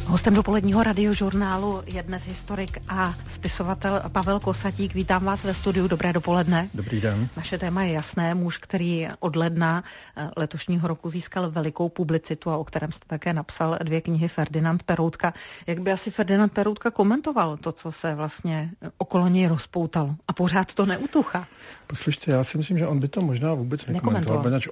Hostem dopoledního radiožurnálu je dnes historik a spisovatel Pavel Kosatík. Vítám vás ve studiu. Dobré dopoledne. Dobrý den. Naše téma je jasné. Muž, který od ledna letošního roku získal velikou publicitu a o kterém jste také napsal 2 knihy, Ferdinand Peroutka. Jak by asi Ferdinand Peroutka komentoval to, co se vlastně okolo něj rozpoutalo? A pořád to neutucha. Poslyšte, já si myslím, že on by to možná vůbec nekomentoval, protože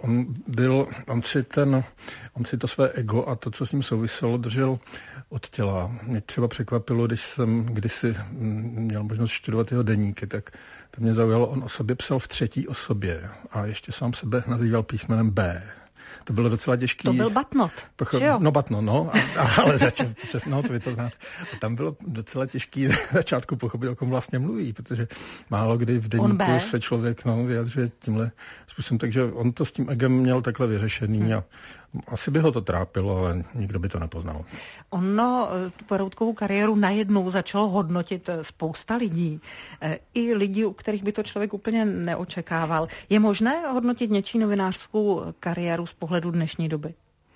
on si to své ego a to, co s ním souviselo, držel od těla. Mě třeba překvapilo, když jsem kdysi měl možnost studovat jeho deníky, tak to mě zaujalo, on o sobě psal v 3. osobě a ještě sám sebe nazýval písmenem B. To bylo docela těžký. To byl Batnot, že jo? No Batnot, no, ale no, to vy to znáte. A tam bylo docela těžký začátku pochopit, o kom vlastně mluví, protože málo kdy v deníku se člověk vyjadřuje tímhle způsobem, takže on to s tím egem měl takhle vyřešený a asi by ho to trápilo, ale nikdo by to nepoznal. Ono tu Peroutkovu kariéru najednou začalo hodnotit spousta lidí. I lidí, u kterých by to člověk úplně neočekával. Je možné hodnotit něčí novinářskou kariéru z pohledu dnešní doby?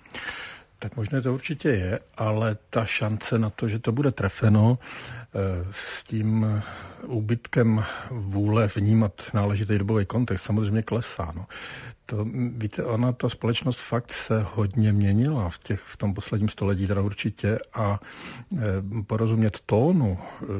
Tak možné to určitě je, ale ta šance na to, že to bude trefeno s tím úbytkem vůle vnímat náležitý dobový kontext, samozřejmě klesá. No. To, víte, ta společnost fakt se hodně měnila v tom posledním století, teda určitě, a porozumět tónu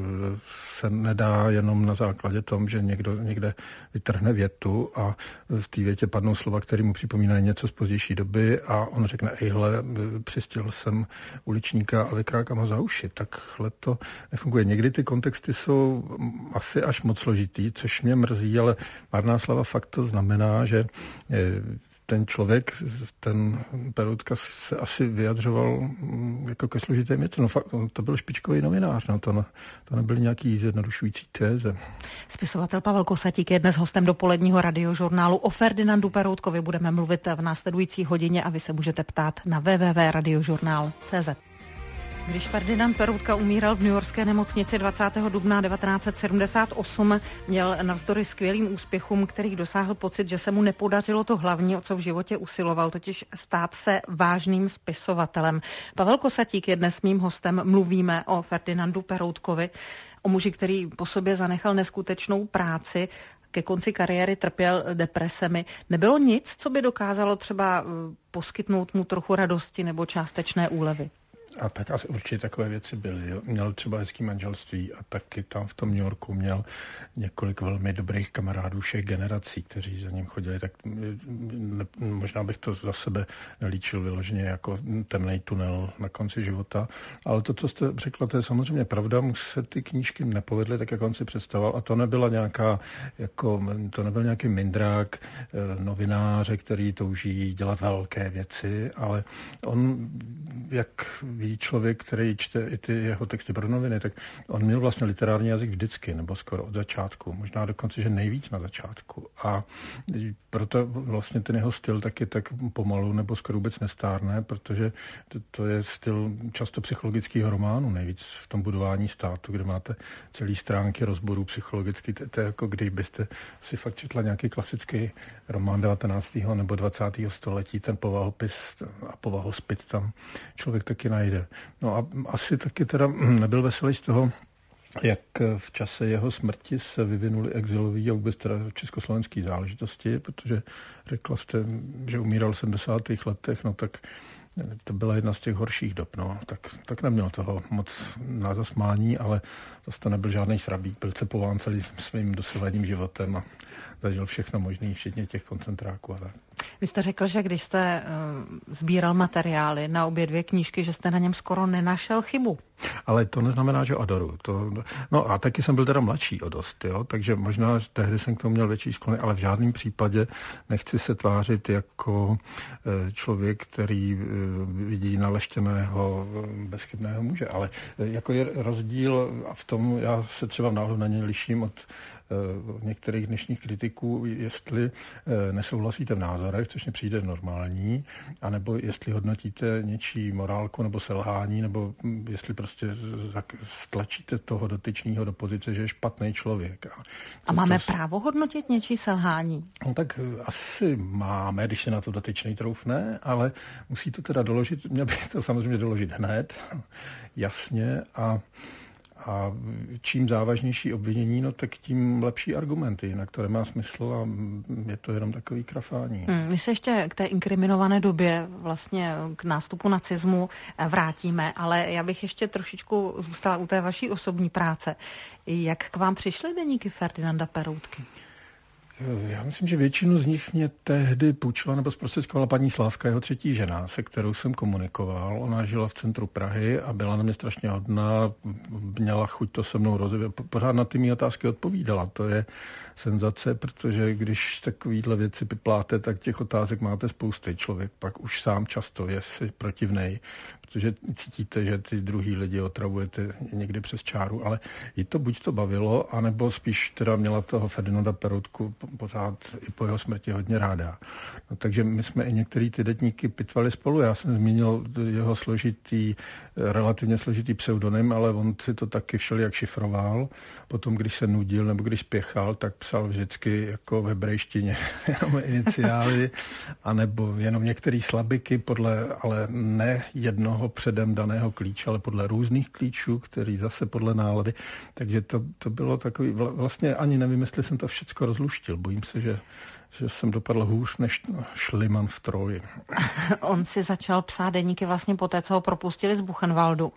se nedá jenom na základě tom, že někdo někde vytrhne větu a v té větě padnou slova, které mu připomínají něco z pozdější doby a on řekne, ejhle, přistihl jsem uličníka a vykrákám ho za uši. Takhle to nefunguje. Někdy ty kontexty jsou asi až moc složitý, což mě mrzí, ale marná slava fakt to znamená, že ten člověk, ten Peroutka se asi vyjadřoval jako ke složitým věcem. No fakt, to byl špičkový novinář, to nebyly nějaký zjednodušující téze. Spisovatel Pavel Kosatík je dnes hostem dopoledního radiožurnálu. O Ferdinandu Peroutkovi budeme mluvit v následující hodině a vy se můžete ptát na www.radiožurnal.cz. Když Ferdinand Peroutka umíral v newyorské nemocnici 20. dubna 1978, měl navzdory skvělým úspěchům, kterých dosáhl, pocit, že se mu nepodařilo to hlavní, o co v životě usiloval, totiž stát se vážným spisovatelem. Pavel Kosatík je dnes mým hostem. Mluvíme o Ferdinandu Peroutkovi, o muži, který po sobě zanechal neskutečnou práci. Ke konci kariéry trpěl depresemi. Nebylo nic, co by dokázalo třeba poskytnout mu trochu radosti nebo částečné úlevy? A tak asi určitě takové věci byly. Jo. Měl třeba hezký manželství a taky tam v tom New Yorku měl několik velmi dobrých kamarádů všech generací, kteří za ním chodili. Tak možná bych to za sebe nelíčil vyloženě jako temnej tunel na konci života. Ale to, co jste řekla, to je samozřejmě pravda. Mu se ty knížky nepovedly tak, jak on si představoval. A to nebyla to nebyl nějaký mindrák novináře, který touží dělat velké věci, ale on, jak ví člověk, který čte i ty jeho texty pro noviny, tak on měl vlastně literární jazyk vždycky, nebo skoro od začátku, možná dokonce, že nejvíc na začátku. A proto vlastně ten jeho styl taky tak pomalu nebo skoro vůbec nestárne, protože to je styl často psychologického románu, nejvíc v tom budování státu, kde máte celý stránky rozborů psychologicky. To je jako kdybyste si fakt četla nějaký klasický román 19. nebo 20. století, ten povahopis a povahospit tam člověk taky najde. No a asi taky teda nebyl veselý z toho, jak v čase jeho smrti se vyvinuly exilový a vůbec teda československý záležitosti, protože řekla jste, že umíral v 70. letech, no tak to byla jedna z těch horších dob, no. Tak neměl toho moc na zasmání, ale zase to nebyl žádný srabík, byl cepován celým svým dosavadním životem a zažil všechno možné, včetně těch koncentráků a tak. Vy jste řekl, že když jste sbíral materiály na obě 2 knížky, že jste na něm skoro nenašel chybu. Ale to neznamená, že adoru. No a taky jsem byl teda mladší o dost, jo? Takže možná tehdy jsem k tomu měl větší sklony, ale v žádném případě nechci se tvářit jako člověk, který vidí naleštěného bezchybného muže. Ale jako je rozdíl a v tom já se třeba v náhledu na něj liším od některých dnešních kritiků, jestli nesouhlasíte v názorech, což mi přijde normální, anebo jestli hodnotíte něčí morálku nebo selhání, nebo jestli prostě stlačíte toho dotyčného do pozice, že je špatný člověk. A máme právo hodnotit něčí selhání? No tak asi máme, když se na to dotyčný troufne, ale musí to teda doložit, měl by to samozřejmě doložit hned, jasně, a čím závažnější obvinění, no tak tím lepší argumenty, jinak to nemá smysl a je to jenom takový krafání. My se ještě k té inkriminované době, vlastně k nástupu nacismu vrátíme, ale já bych ještě trošičku zůstala u té vaší osobní práce. Jak k vám přišly deníky Ferdinanda Peroutky? Já myslím, že většinu z nich mě tehdy půjčila nebo zprostředkovala paní Slávka, jeho třetí žena, se kterou jsem komunikoval. Ona žila v centru Prahy a byla na mě strašně hodná, měla chuť to se mnou rozvíjet. Pořád na ty mý otázky odpovídala. To je senzace, protože když takovýhle věci pipláte, tak těch otázek máte spousty. Člověk pak už sám často je si protivnej, protože cítíte, že ty druhý lidi otravujete někdy přes čáru, ale i to buď to bavilo, anebo spíš teda měla toho Ferdinanda Peroutku pořád i po jeho smrti hodně ráda. No, takže my jsme i některý ty deníky pitvali spolu. Já jsem zmínil jeho relativně složitý pseudonym, ale on si to taky všelijak šifroval. Potom, když se nudil nebo když spěchal, tak psal vždycky jako v hebrejštině jenom iniciály, anebo jenom některé slabiky ale ne jednoho předem daného klíče, ale podle různých klíčů, který zase podle nálady. Takže to bylo takový, vlastně ani nevím, jestli jsem to všecko rozluštil. Bojím se, že jsem dopadl hůř než Šliman v Troji. On si začal psát deníky vlastně po té, co ho propustili z Buchenwaldu.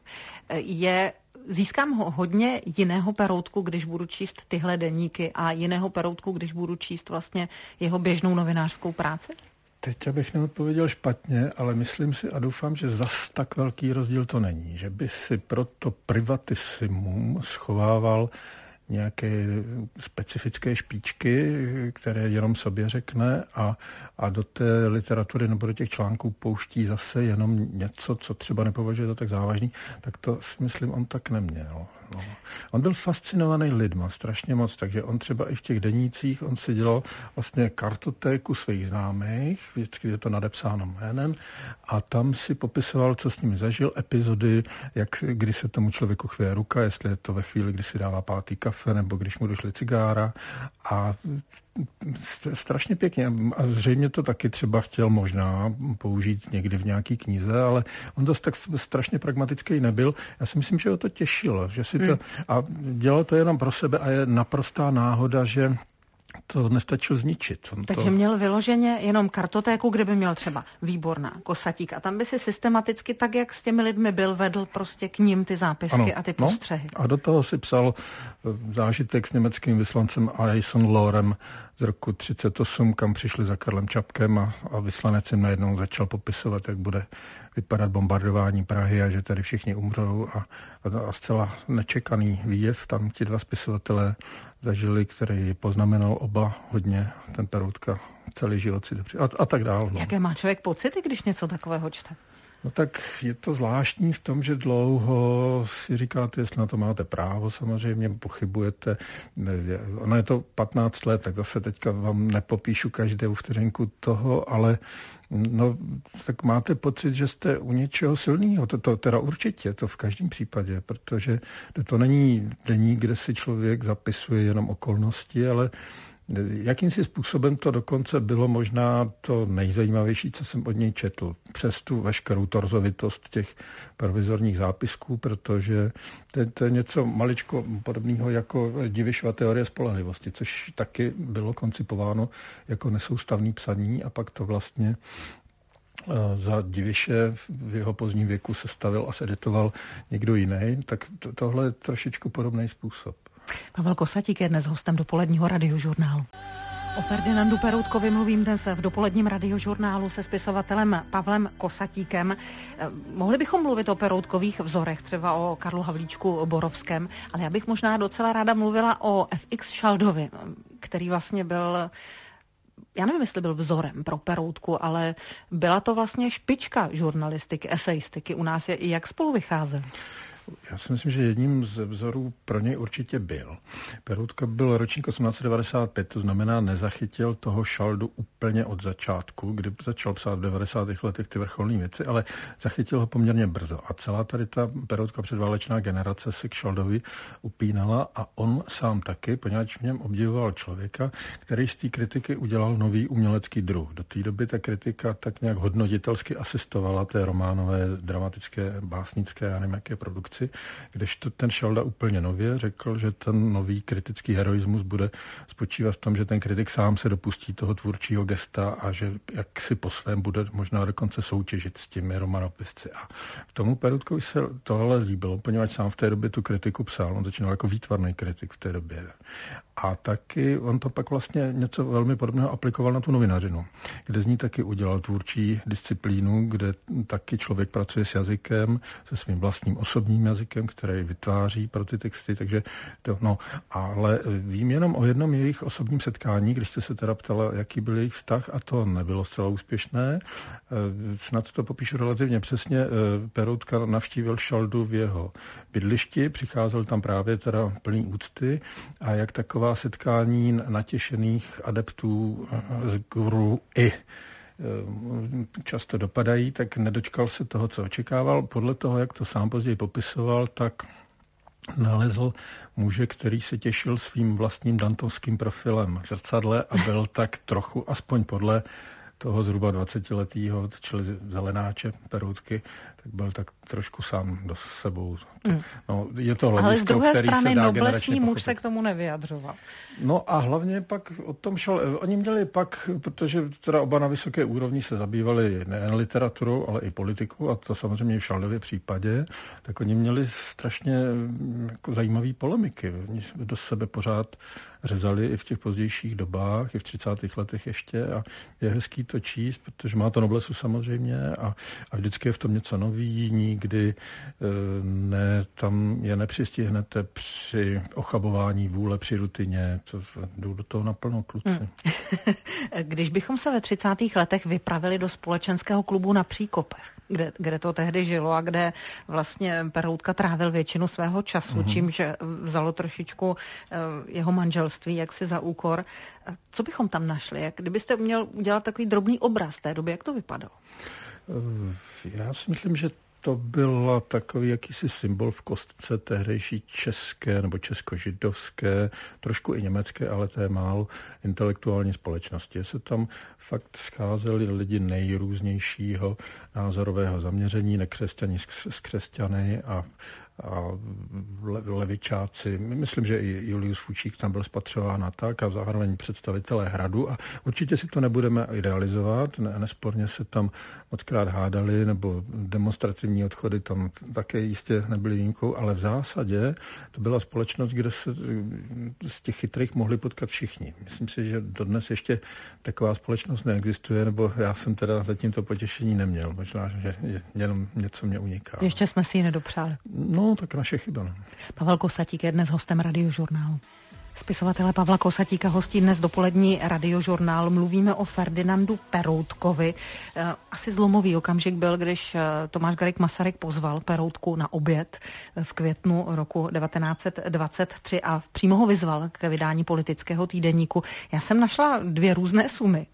Získám hodně jiného Peroutku, když budu číst tyhle deníky a jiného Peroutku, když budu číst vlastně jeho běžnou novinářskou práci? Teď abych neodpověděl špatně, ale myslím si a doufám, že zas tak velký rozdíl to není. Že by si pro to privatissimum schovával nějaké specifické špičky, které jenom sobě řekne a do té literatury nebo do těch článků pouští zase jenom něco, co třeba nepovažuje za tak závažný, tak to si myslím, on tak neměl. No. On byl fascinovaný lidma strašně moc, takže on třeba i v těch denících, on si dělal vlastně kartotéku svých známých, vždycky je to nadepsáno jménem, a tam si popisoval, co s nimi zažil, epizody, kdy se tomu člověku chvěje ruka, jestli je to ve chvíli, kdy si dává pátý kafe, nebo když mu došly cigára, a strašně pěkně. A zřejmě to taky třeba chtěl možná použít někdy v nějaký knize, ale on zase tak strašně pragmatický nebyl. Já si myslím, že ho to těšilo, že si to, a dělal to jenom pro sebe a je naprostá náhoda, že to nestačil zničit. Takže měl vyloženě jenom kartotéku, kde by měl třeba Výborná, Kosatík a tam by si systematicky, tak jak s těmi lidmi byl, vedl prostě k ním ty zápisky, ano, a ty postřehy. No, a do toho si psal zážitek s německým vyslancem Ayson Lorem z roku 1938, kam přišli za Karlem Čapkem a vyslanec jim najednou začal popisovat, jak bude vypadat bombardování Prahy a že tady všichni umřou a zcela nečekaný výjev tam ti dva spisovatelé zažili, který poznamenal oba hodně, ten Peroutka celý život si a tak dál. No. Jaké má člověk pocity, když něco takového čte? No tak je to zvláštní v tom, že dlouho si říkáte, jestli na to máte právo, samozřejmě pochybujete. Ono je to 15 let, tak zase teďka vám nepopíšu každou vteřinku toho, ale no, tak máte pocit, že jste u něčeho silného. To teda určitě, to v každém případě, protože to není deník, kde si člověk zapisuje jenom okolnosti, ale jakýmsi způsobem to dokonce bylo možná to nejzajímavější, co jsem od něj četl. Přes tu veškerou torzovitost těch provizorních zápisků, protože to je něco maličko podobného jako Divišova teorie spolehlivosti, což taky bylo koncipováno jako nesoustavný psaní a pak to vlastně za Diviše v jeho pozdním věku sestavil a seditoval někdo jiný, tak tohle je trošičku podobný způsob. Pavel Kosatík je dnes hostem dopoledního radiožurnálu. O Ferdinandu Peroutkovi mluvím dnes v dopoledním radiožurnálu se spisovatelem Pavlem Kosatíkem. Mohli bychom mluvit o Peroutkových vzorech, třeba o Karlu Havlíčku Borovském, ale já bych možná docela ráda mluvila o FX Šaldovi, který vlastně byl, já nevím, jestli byl vzorem pro Peroutku, ale byla to vlastně špička žurnalistiky, esejistiky u nás. Jak spolu vycházeli? Já si myslím, že jedním ze vzorů pro něj určitě byl. Peroutka byl ročník 1895, to znamená nezachytil toho Šaldu úplně od začátku, kdy začal psát v 90. letech ty vrcholné věci, ale zachytil ho poměrně brzo. A celá tady ta Peroutka předválečná generace se k Šaldovi upínala a on sám taky, poněvadž v něm obdivoval člověka, který z té kritiky udělal nový umělecký druh. Do té doby ta kritika tak nějak hodnotitelsky asistovala té románové, dramatické, básnické, já nevím, jaké produkci, kdežto ten Šalda úplně nově řekl, že ten nový kritický heroismus bude spočívat v tom, že ten kritik sám se dopustí toho tvůrčího gesta a že jak si po svém bude možná dokonce soutěžit s těmi romanopisci. A tomu Peroutkovi se tohle líbilo, poněvadž sám v té době tu kritiku psal. On začínal jako výtvarný kritik v té době. A taky on to pak vlastně něco velmi podobného aplikoval na tu novinařinu, kde z ní taky udělal tvůrčí disciplínu, kde taky člověk pracuje s jazykem, se svým vlastním osobním jazykem, který vytváří pro ty texty, takže to, no, ale vím jenom o jednom jejich osobním setkání, když jste se teda ptala, jaký byl jejich vztah, a to nebylo zcela úspěšné. Snad to popíšu relativně přesně. Peroutka navštívil Šaldu v jeho bydlišti, přicházel tam právě teda plný úcty a jak taková setkání natěšených adeptů z guru i často dopadají, tak nedočkal se toho, co očekával. Podle toho, jak to sám později popisoval, tak nalezl muže, který se těšil svým vlastním dantovským profilem v zrcadle a byl tak trochu, aspoň podle toho zhruba 20letého, čili zelenáče Peroutky, tak byl tak trošku sám do sebou. No, je to hledisko, ale z druhé který strany se dá noblesní muž se k tomu nevyjadřoval. No a hlavně pak o tom šel, oni měli pak, protože teda oba na vysoké úrovni se zabývali nejen literaturou, ale i politikou, a to samozřejmě v Šaldově případě, tak oni měli strašně jako zajímavé polemiky. Oni do sebe pořád řezali i v těch pozdějších dobách, i v 30. letech ještě, a je hezký to číst, protože má to noblesu samozřejmě a vždycky je v tom něco nový, nikdy tam je nepřistihnete při ochabování vůle, při rutině, to jdou do toho naplno kluci. Když bychom se ve 30. letech vypravili do společenského klubu na Příkopech, kde to tehdy žilo a kde vlastně Peroutka trávil většinu svého času, čímž vzalo trošičku jeho manželství jaksi za úkor. Co bychom tam našli? Kdybyste měl udělat takový drobný obraz té doby, jak to vypadalo? Já si myslím, že to byl takový jakýsi symbol v kostce tehdejší české nebo česko-židovské, trošku i německé, ale to je málo, intelektuální společnosti. Se tam fakt scházeli lidi nejrůznějšího názorového zaměření, nekřesťaní s křesťany a levičáci. Myslím, že i Julius Fučík tam byl spatřován a tak, a zároveň představitelé Hradu, a určitě si to nebudeme idealizovat, nesporně se tam mockrát hádali, nebo demonstrativní odchody tam také jistě nebyly výjimkou, ale v zásadě to byla společnost, kde se z těch chytrých mohli potkat všichni. Myslím si, že dodnes ještě taková společnost neexistuje, nebo já jsem teda zatím to potěšení neměl. Možná, že jenom něco mě uniká. Ještě jsme si ji nedopřáli. No, tak naše chyba. Ne? Pavel Kosatík je dnes hostem Radiožurnálu. Spisovatele Pavla Kosatíka hostí dnes dopolední Radiožurnál. Mluvíme o Ferdinandu Peroutkovi. Asi zlomový okamžik byl, když Tomáš Garrigue Masaryk pozval Peroutku na oběd v květnu roku 1923 a přímo ho vyzval k vydání politického týdeníku. Já jsem našla dvě různé sumy,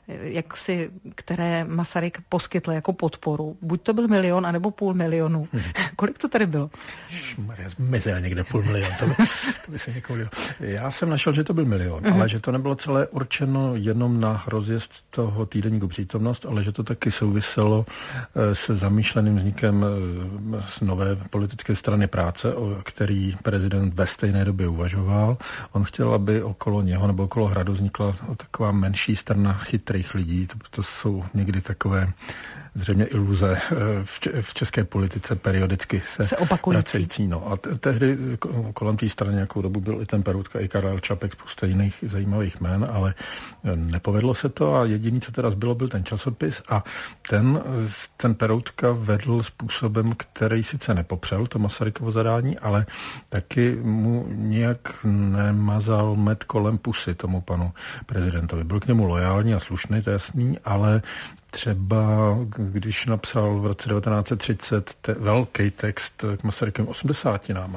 které Masaryk poskytl jako podporu. Buď to byl 1 000 000, anebo 500 000. Kolik to tady bylo? Mezi někde 500 000, to by se někoho líbilo. Já jsem našel, že to byl 1 000 000, ale že to nebylo celé určeno jenom na rozjezd toho týdeníku Přítomnost, ale že to taky souviselo se zamýšleným vznikem z nové politické strany Práce, o který prezident ve stejné době uvažoval. On chtěl, aby okolo něho nebo okolo Hradu vznikla taková menší strana chytrých lidí. To jsou někdy takové zřejmě iluze v české politice periodicky se vracející. No. A tehdy kolem té strany nějakou dobu byl i ten Peroutka, i Karel Čapek, spousta jiných zajímavých jmen, ale nepovedlo se to a jediný, co teda zbylo, byl ten časopis a ten Peroutka vedl způsobem, který sice nepopřel to Masarykovo zadání, ale taky mu nějak nemazal med kolem pusy tomu panu prezidentovi. Byl k němu lojální a slušný, to je jasný, ale třeba když napsal v roce 1930 velký text k Masarykovým 80. a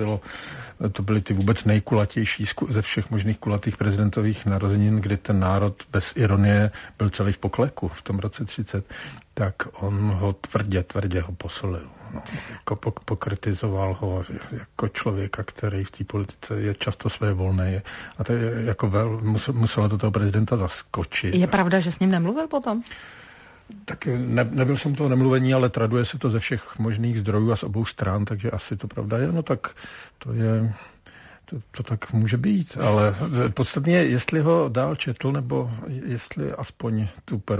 to byly ty vůbec nejkulatější ze všech možných kulatých prezidentových narozenin, kdy ten národ bez ironie byl celý v pokleku v tom roce 30, tak on ho tvrdě ho posolil. No, jako pokritizoval ho jako člověka, který v té politice je často svévolný. A to je jako muselo to toho prezidenta zaskočit. Je pravda, že s ním nemluvil potom? Tak nebyl jsem toho nemluvení, ale traduje se to ze všech možných zdrojů a z obou stran, takže asi to pravda je. No tak to je... To tak může být, ale podstatně je, jestli ho dál četl, nebo jestli aspoň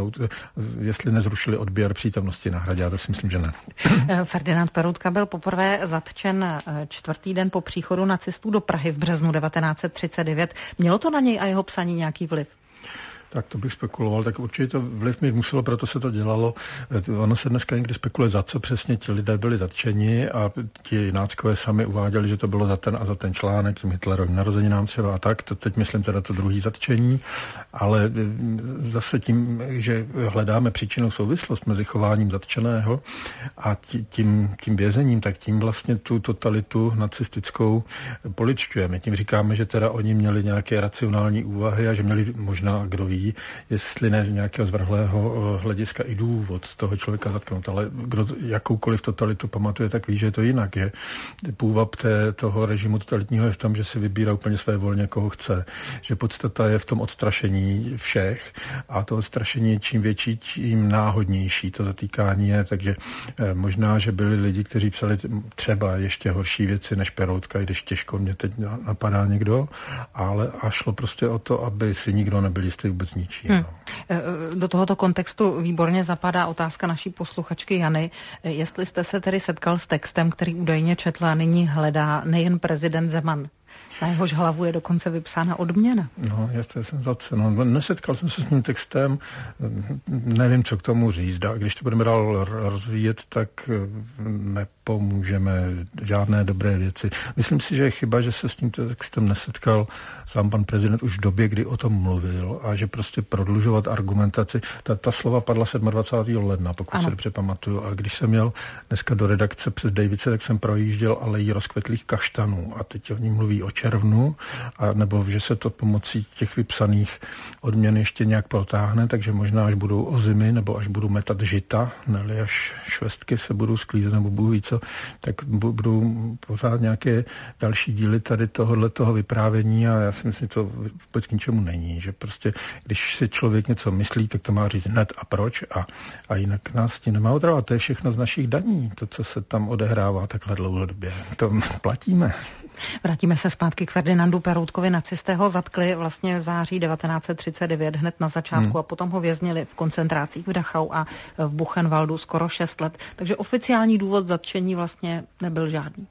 jestli nezrušili odběr přítomnosti na Hradě, já to si myslím, že ne. Ferdinand Peroutka byl poprvé zatčen 4. den po příchodu nacistů do Prahy v březnu 1939. Mělo to na něj a jeho psaní nějaký vliv? Tak to bych spekuloval, tak určitě to vliv mít muselo, proto se to dělalo. Ono se dneska někdy spekuluje, za co přesně ti lidé byli zatčeni a ti náckové sami uváděli, že to bylo za ten a za ten článek, tím Hitlerovým narozeninám třeba a tak. To teď myslím teda to druhý zatčení, ale zase tím, že hledáme příčinnou souvislost mezi chováním zatčeného a tím vězením, tak tím vlastně tu totalitu nacistickou poličťujeme. Tím říkáme, že teda oni měli nějaké racionální úvahy a že měli možná, kdo ví, jestli ne z nějakého zvrhlého hlediska i důvod toho člověka zatknout. Ale kdo jakoukoliv totalitu pamatuje, tak ví, že je to jinak. Že půvab toho režimu totalitního je v tom, že si vybírá úplně své volně, koho chce. Že podstata je v tom odstrašení všech a to odstrašení je čím větší, tím náhodnější to zatýkání je. Takže možná, že byli lidi, kteří psali třeba ještě horší věci než Peroutka, i když těžko mě teď napadá někdo, ale a šlo prostě o to, aby si nikdo nebyl jistý vůbec ničí. Do tohoto kontextu výborně zapadá otázka naší posluchačky Jany. Jestli jste se tedy setkal s textem, který údajně četl a nyní hledá nejen prezident Zeman. Na jehož hlavu je dokonce vypsána odměna. No, jestli jsem za cenu. Nesetkal jsem se s tím textem, nevím, co k tomu říct. A když to budeme dál rozvíjet, tak nepomůžeme žádné dobré věci. Myslím si, že je chyba, že se s tím textem nesetkal sám pan prezident už v době, kdy o tom mluvil a že prostě prodlužovat argumentaci. Ta slova padla 27. ledna, pokud se dobře pamatuju. A když jsem jel dneska do redakce přes Davice, tak jsem projížděl alejí rozkvetlých kaštanů a teď oni mluví o červnu, a nebo že se to pomocí těch vypsaných odměn ještě nějak protáhne, takže možná až budou ozimy, nebo až budu metat žita, nebo až švestky se budou sklízet, nebo Bůh ví co, tak budou pořád nějaké další díly tady toho vyprávění a já si myslím, že to vůbec k ničemu není, že prostě, když si člověk něco myslí, tak to má říct hned a proč a jinak nás tím nemá otravovat. To je všechno z našich daní, to, co se tam odehrává takhle dlouhodobě. To platíme. Vrátíme se zpátky k Ferdinandu Peroutkovi. Nacisté ho zatkli vlastně v září 1939 hned na začátku a potom ho věznili v koncentrácích v Dachau a v Buchenwaldu skoro 6 let. Takže oficiální důvod zatčení vlastně nebyl žádný.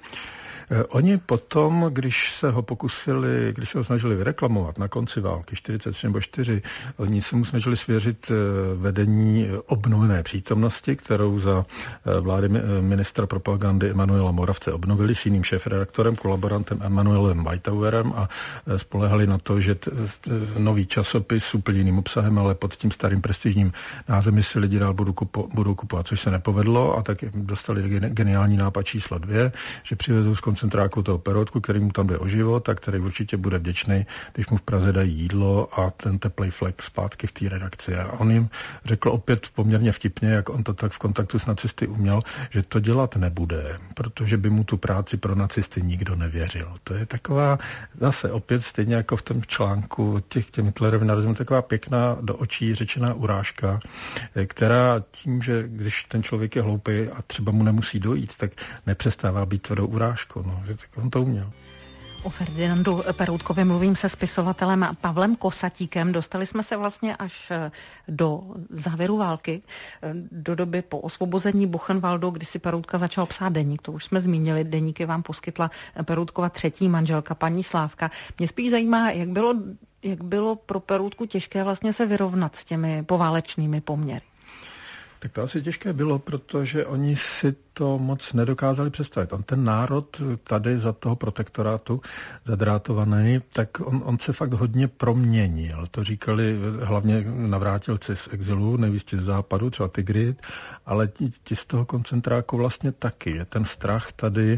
Oni potom, když se ho snažili vyreklamovat na konci války 43 nebo 4, oni se mu snažili svěřit vedení obnovené přítomnosti, kterou za vlády ministra propagandy Emanuela Moravce obnovili s jiným šéfredaktorem, kolaborantem Emanuelem Weithauerem a spolehali na to, že nový časopis s úplně jiným obsahem, ale pod tím starým prestižním názvem si lidi dál budou kupovat, což se nepovedlo a tak dostali geniální nápad číslo 2, že přivezou z koncentráku toho Peroutku, který mu tam jde o život a který určitě bude vděčný, když mu v Praze dají jídlo a ten teplej flek zpátky v té redakci. A on jim řekl opět poměrně vtipně, jak on to tak v kontaktu s nacisty uměl, že to dělat nebude, protože by mu tu práci pro nacisty nikdo nevěřil. To je taková zase opět stejně jako v tom článku těm Hitlerovým narozeninám taková pěkná do očí řečená urážka, která tím, že když ten člověk je hloupý a třeba mu nemusí dojít, tak nepřestává být tvrdou urážkou. No, že tak on to uměl. O Ferdinandu Peroutkovi mluvím se spisovatelem Pavlem Kosatíkem. Dostali jsme se vlastně až do závěru války, do doby po osvobození Buchenwaldu, kdy si Peroutka začal psát deník. To už jsme zmínili. Deníky vám poskytla Peroutkova třetí manželka, paní Slávka. Mě spíš zajímá, jak bylo pro Peroutku těžké vlastně se vyrovnat s těmi poválečnými poměry. Tak to asi těžké bylo, protože oni si to moc nedokázali představit. On ten národ tady za toho protektorátu zadrátovaný, tak on se fakt hodně proměnil. To říkali hlavně navrátilci z exilu, nejvíc z západu, třeba Tigrid, ale ti z toho koncentráku vlastně taky. Ten strach tady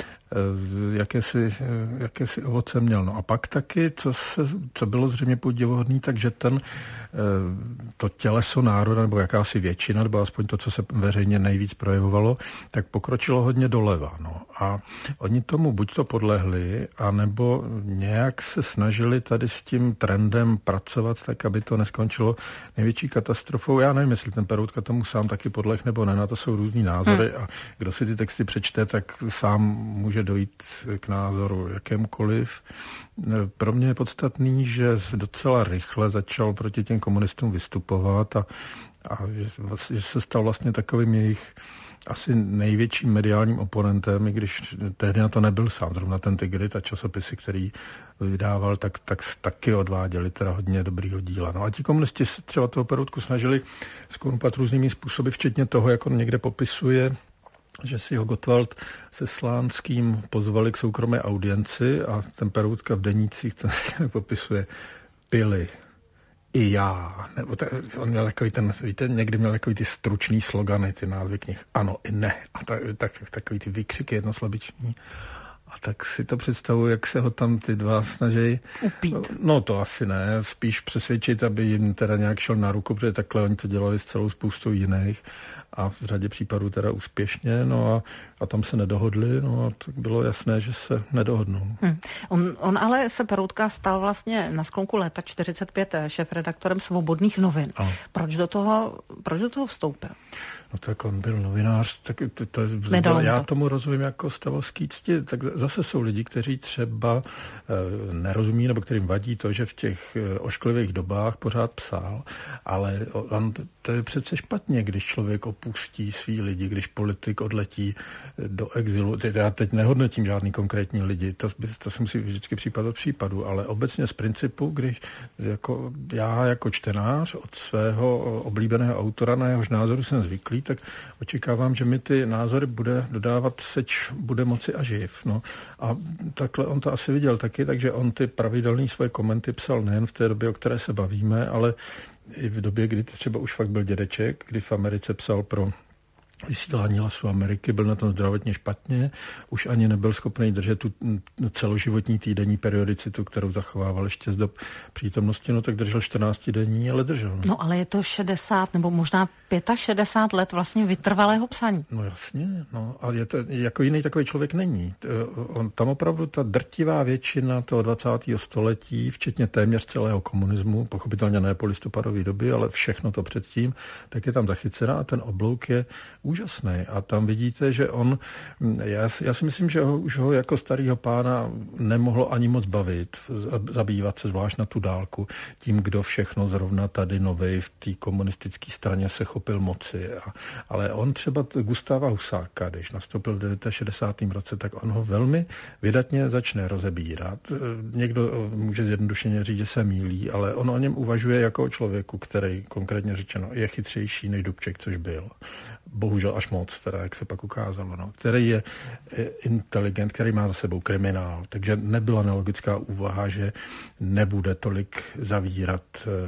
jakési ovoce měl. No a pak taky, co bylo zřejmě podivuhodný, takže to těleso národa, nebo jakási většina, nebo aspoň to, co se veřejně nejvíc projevovalo, tak pokročilo hodně doleva. No. A oni tomu buď to podlehli, anebo nějak se snažili tady s tím trendem pracovat tak, aby to neskončilo největší katastrofou. Já nevím, jestli ten Peroutka tomu sám taky podleh, nebo ne, na to jsou různý názory a kdo si ty texty přečte, tak sám může dojít k názoru jakémkoliv. Pro mě je podstatný, že docela rychle začal proti těm komunistům vystupovat a že se stal vlastně takovým jejich asi největším mediálním oponentem, i když tehdy na to nebyl sám. Zrovna ten Tigrid a časopisy, který vydával, tak taky odváděli teda hodně dobrýho díla. No a ti komunisti se třeba toho Peroutku snažili zkorumpat různými způsoby, včetně toho, jak on někde popisuje, že si ho Gottwald se Slánským pozvali k soukromé audienci a ten Peroutka v denících to popisuje pili. I já. Nebo on měl takový víte, někdy měl takový ty stručný slogany, ty názvy knih. Ano i ne. A takový ty výkřiky jednoslabiční. A tak si to představuji, jak se ho tam ty dva snaží upít. No to asi ne, spíš přesvědčit, aby jim teda nějak šel na ruku, protože takhle oni to dělali s celou spoustou jiných a v řadě případů teda úspěšně, no a tam se nedohodli, no a tak bylo jasné, že se nedohodnou. On ale se Peroutka stal vlastně na sklonku léta 45 šéfredaktorem Svobodných novin. Proč do toho vstoupil? No tak on byl novinář, tak já tomu rozumím jako stavovský cti, tak zase jsou lidi, kteří třeba nerozumí, nebo kterým vadí to, že v těch ošklivých dobách pořád psal, ale to je přece špatně, když člověk opustí svý lidi, když politik odletí do exilu. Já teď nehodnotím žádný konkrétní lidi, to se musí vždycky případ od případu, ale obecně z principu, když já jako čtenář od svého oblíbeného autora, na jehož názoru jsem zvyklý, tak očekávám, že mi ty názory bude dodávat seč bude moci a živ. No. A takhle on to asi viděl taky, takže on ty pravidelné svoje komenty psal nejen v té době, o které se bavíme, ale i v době, kdy třeba už fakt byl dědeček, kdy v Americe psal pro vysílání Hlasu Ameriky, byl na tom zdravotně špatně, už ani nebyl schopný držet tu celoživotní týdenní periodicitu, kterou zachovával ještě z dob přítomnosti, no tak držel 14 denní, ale držel. No ale je to 60 nebo možná 65 let vlastně vytrvalého psaní. No jasně, no a je to, jako jiný takový člověk není. Tam opravdu ta drtivá většina toho 20. století, včetně téměř celého komunismu, pochopitelně ne po listopadové doby, ale všechno to předtím, tak je tam zachycená a ten oblouk je úžasný. A tam vidíte, že já si myslím, že už ho jako starýho pána nemohlo ani moc bavit, zabývat se zvlášť na tu dálku tím, kdo všechno zrovna tady novej v té komunistické straně se chopil moci. Ale on třeba Gustáva Husáka, když nastoupil v 69. roce, tak on ho velmi vydatně začne rozebírat. Někdo může zjednodušeně říct, že se mýlí, ale on o něm uvažuje jako o člověku, který konkrétně řečeno je chytřejší než Dubček, což byl. Bohužel až moc, teda, jak se pak ukázalo, no, který je inteligent, který má za sebou kriminál, takže nebyla nelogická úvaha, že nebude tolik zavírat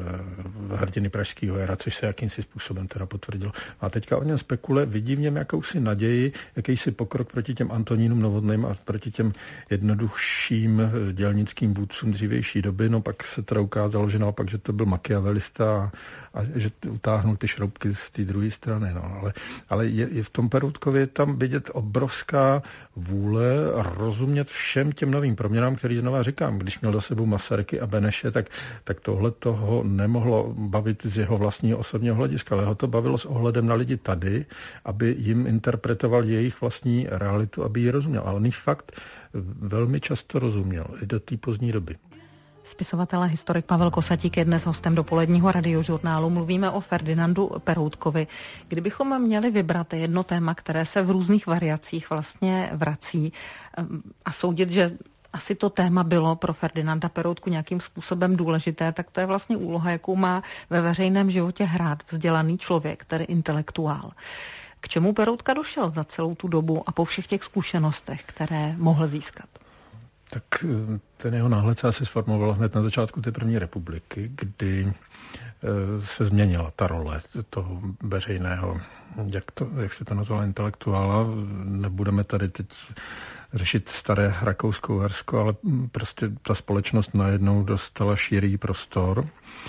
hrdiny pražského jara, což se jakýmsi způsobem teda potvrdilo. A teďka o něm spekuluje, vidí v něm jakousi naději, jakýsi pokrok proti těm Antonínům Novotným a proti těm jednodušším dělnickým vůdcům dřívější doby, no pak se teda ukázalo, že naopak, že to byl machiavelista a že utáhnul ty šroubky z té druhé strany, no, ale je v tom Peroutkově tam vidět obrovská vůle rozumět všem těm novým proměnám, který znova říkám, když měl do sebou Masaryky a Beneše, tak tohle toho nemohlo bavit z jeho vlastního osobního hlediska, ale ho to bavilo s ohledem na lidi tady, aby jim interpretoval jejich vlastní realitu, aby ji rozuměl. A on ji fakt velmi často rozuměl, i do té pozdní doby. Spisovatel a historik Pavel Kosatík je dnes hostem dopoledního radiožurnálu. Mluvíme o Ferdinandu Peroutkovi. Kdybychom měli vybrat jedno téma, které se v různých variacích vlastně vrací a soudit, že asi to téma bylo pro Ferdinanda Peroutku nějakým způsobem důležité, tak to je vlastně úloha, jakou má ve veřejném životě hrát vzdělaný člověk, tedy intelektuál. K čemu Peroutka došel za celou tu dobu a po všech těch zkušenostech, které mohl získat? Tak ten jeho náhled se asi sformoval hned na začátku té první republiky, kdy se změnila ta role toho veřejného, jak se to nazvalo, intelektuála. Nebudeme tady teď řešit staré Rakousko-Uhersko, ale prostě ta společnost najednou dostala širý prostor,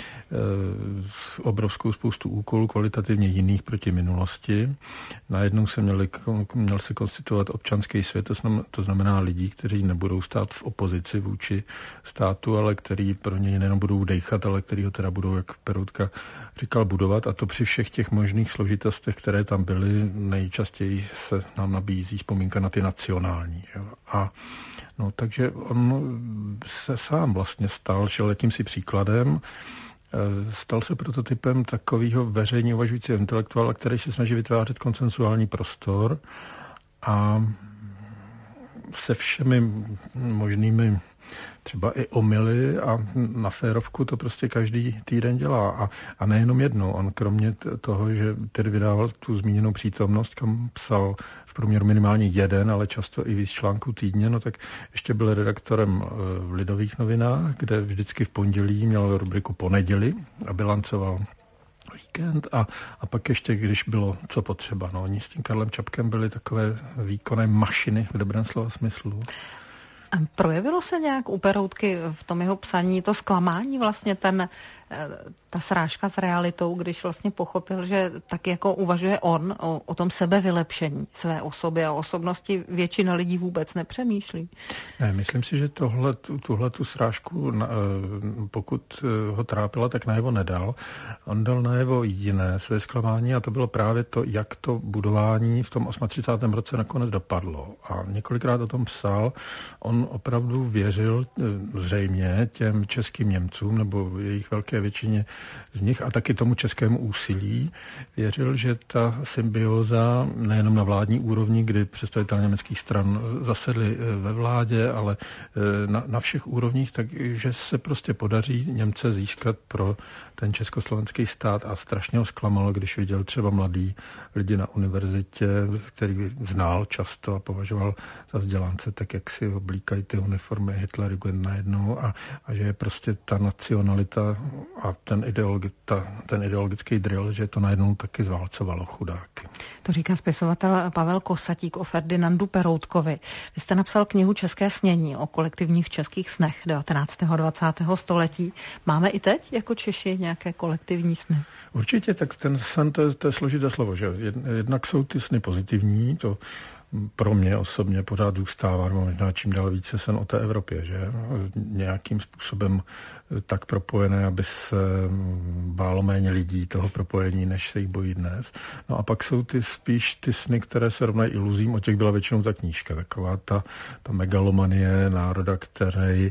obrovskou spoustu úkolů, kvalitativně jiných proti minulosti. Najednou se měl se konstituovat občanský svět, to znamená lidí, kteří nebudou stát v opozici vůči státu, ale který pro něj nejenom budou dejchat, ale který ho teda budou, jak Peroutka říkal, budovat. A to při všech těch možných složitostech, které tam byly, nejčastěji se nám nabízí vzpomínka na ty nacionální. Jo. A no, takže on se sám vlastně stal šeletím si příkladem, stal se prototypem takového veřejně uvažujícího intelektuála, který se snaží vytvářet konsensuální prostor a se všemi možnými třeba i omyly a na férovku to prostě každý týden dělá. A nejenom jednou. On kromě toho, že tedy vydával tu zmíněnou přítomnost, kam psal v průměru minimálně jeden, ale často i víc článků týdně, no tak ještě byl redaktorem v Lidových novinách, kde vždycky v pondělí měl rubriku Po neděli a bilancoval víkend a pak ještě, když bylo co potřeba. No, oni s tím Karlem Čapkem byli takové výkonné mašiny v dobrém slova smyslu. A projevilo se nějak u Peroutky v tom jeho psaní to zklamání, vlastně ta srážka s realitou, když vlastně pochopil, že tak jako uvažuje on o tom sebevylepšení své osoby a osobnosti, většina lidí vůbec nepřemýšlí? Ne, myslím si, že tuhletu srážku, pokud ho trápila, tak najevo nedal. On dal najevo jiné své zklamání a to bylo právě to, jak to budování v tom 38. roce nakonec dopadlo. A několikrát o tom psal. On opravdu věřil zřejmě těm českým Němcům nebo jejich velké většině z nich a taky tomu českému úsilí. Věřil, že ta symbioza nejenom na vládní úrovni, kdy představitelé německých stran zasedli ve vládě, ale na všech úrovních, takže se prostě podaří Němce získat pro ten československý stát a strašně ho zklamalo, když viděl třeba mladý lidi na univerzitě, který znal často a považoval za vzdělance, tak jak si oblíkají ty uniformy Hitlerjugend najednou a že je prostě ta nacionalita a ten ideologický drill, že to najednou taky zválcovalo chudáky. To říká spisovatel Pavel Kosatík o Ferdinandu Peroutkovi. Vy jste napsal knihu České snění o kolektivních českých snech 19. a 20. století. Máme i teď jako Češi nějaké kolektivní sny? Určitě, tak ten sen, to je složité slovo, že jednak jsou ty sny pozitivní, to pro mě osobně pořád zůstává, možná čím dál více sen o té Evropě, že nějakým způsobem tak propojené, aby se bálo méně lidí toho propojení, než se jich bojí dnes. No a pak jsou spíš ty sny, které se rovnají iluzím, o těch byla většinou ta knížka, taková ta megalomanie národa, který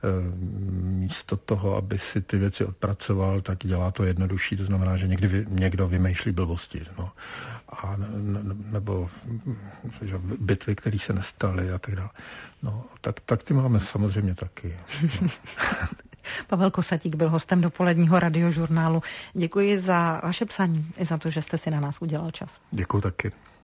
místo toho, aby si ty věci odpracoval, tak dělá to jednodušší, to znamená, že někdo vymýšlí blbosti, no. A nebo že bitvy, které se nestaly a tak dále. No, tak ty máme samozřejmě taky. No. Pavel Kosatík byl hostem dopoledního radiožurnálu. Děkuji za vaše psaní i za to, že jste si na nás udělal čas. Děkuji taky.